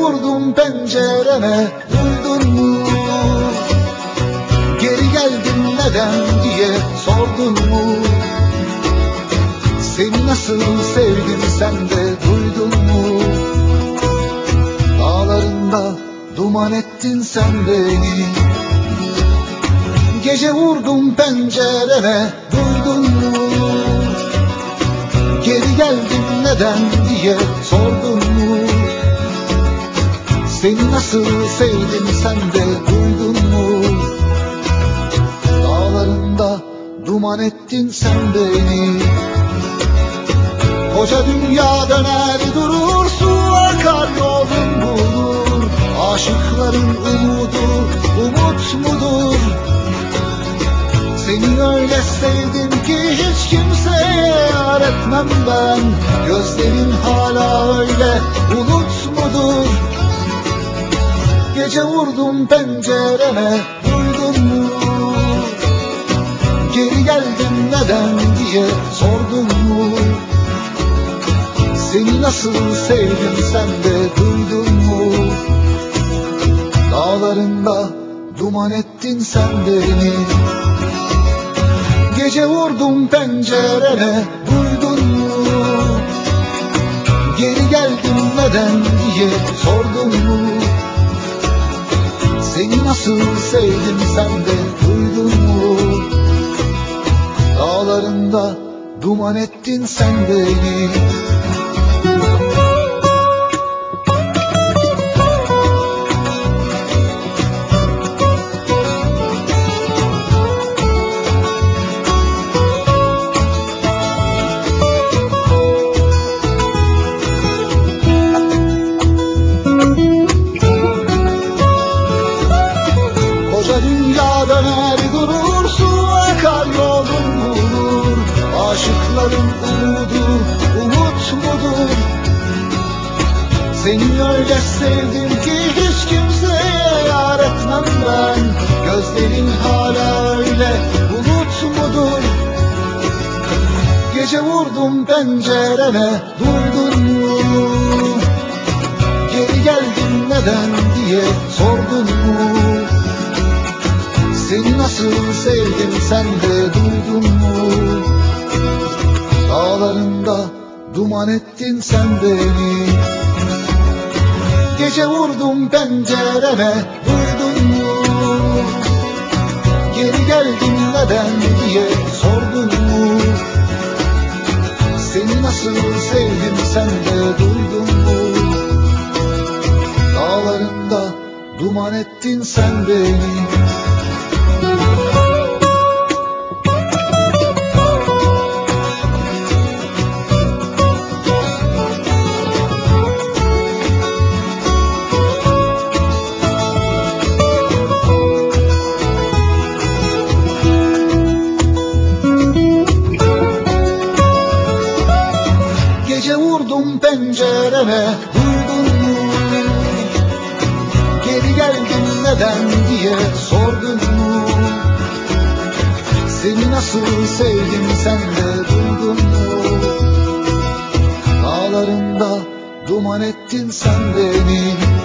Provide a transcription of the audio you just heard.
vurdum pencerene, duydun mu? Geri geldim neden diye sordun mu? Seni nasıl sevdim sen de duydun mu? Dağlarında duman ettin sen beni. Gece vurdum pencerene, duydun mu? Geri geldim neden diye sordun mu? Seni nasıl sevdim sen de duydun mu? Dağlarında duman ettin sen beni. Koca dünya döner durur, su akar yolun bulur. Aşıkların umudu umut mudur? Seni öyle sevdim ki hiç kimseye yar etmem ben. Gözlerin hala öyle bulut mudur? Gece vurdum pencerene, duydun mu? Geri geldim neden diye sordun mu? Seni nasıl sevdim sen de duydun mu? Dağlarında duman ettin sen beni. Gece vurdum pencerene, duydun mu? Geri geldim neden diye sordun mu? Seni nasıl sevdim sen de duydun mu? Dağlarında duman ettin sen beni. Koca dünya döner durur, su akar yolun bulur. Aşıkların umudu umut mudur? Seni öyle sevdim ki hiç kimseye yar etmem ben. Gözlerin hala öyle bulut mudur? Gece vurdum pencerene, duydun mu? Geri geldim neden diye sordun mu? Seni nasıl sevdim sen de duydun mu? Dağlarında duman ettin sen beni. Gece vurdum pencerene, duydun mu? Geri geldim neden diye sordun mu? Seni nasıl sevdim sen de duydun mu? Dağlarında duman ettin sen beni. Gece vurdum pencerene, duydun mu? Geri geldim neden diye sordun mu? Seni nasıl sevdim sen de duydun mu? Dağlarında duman ettin sen beni.